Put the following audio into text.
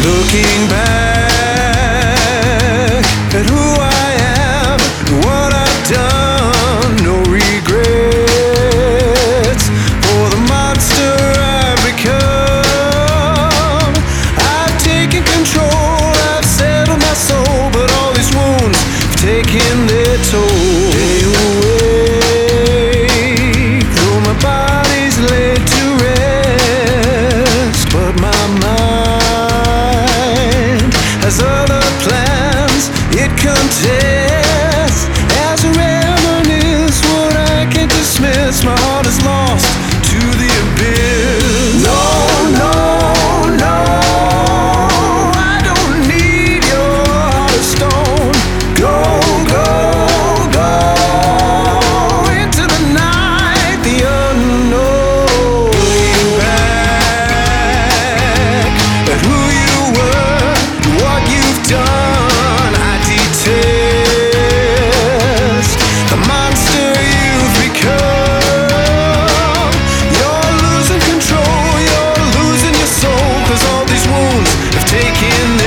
Looking back at who I am, what I've done, no regrets for the monster I've become. I've taken control, I've settled my soul, but all these wounds have taken their toll. Stay awake, though my body's laid to rest, but my mind has other plans. It contests as a reminisce what I can't dismiss. My heart is lost to the abyss. No, no, no, I don't need your heart of stone. Go, go, go into the night, the unknown. Looking back at who you were, what you've done, I detest the monster you've become. You're losing control, you're losing your soul, 'cause all these wounds have taken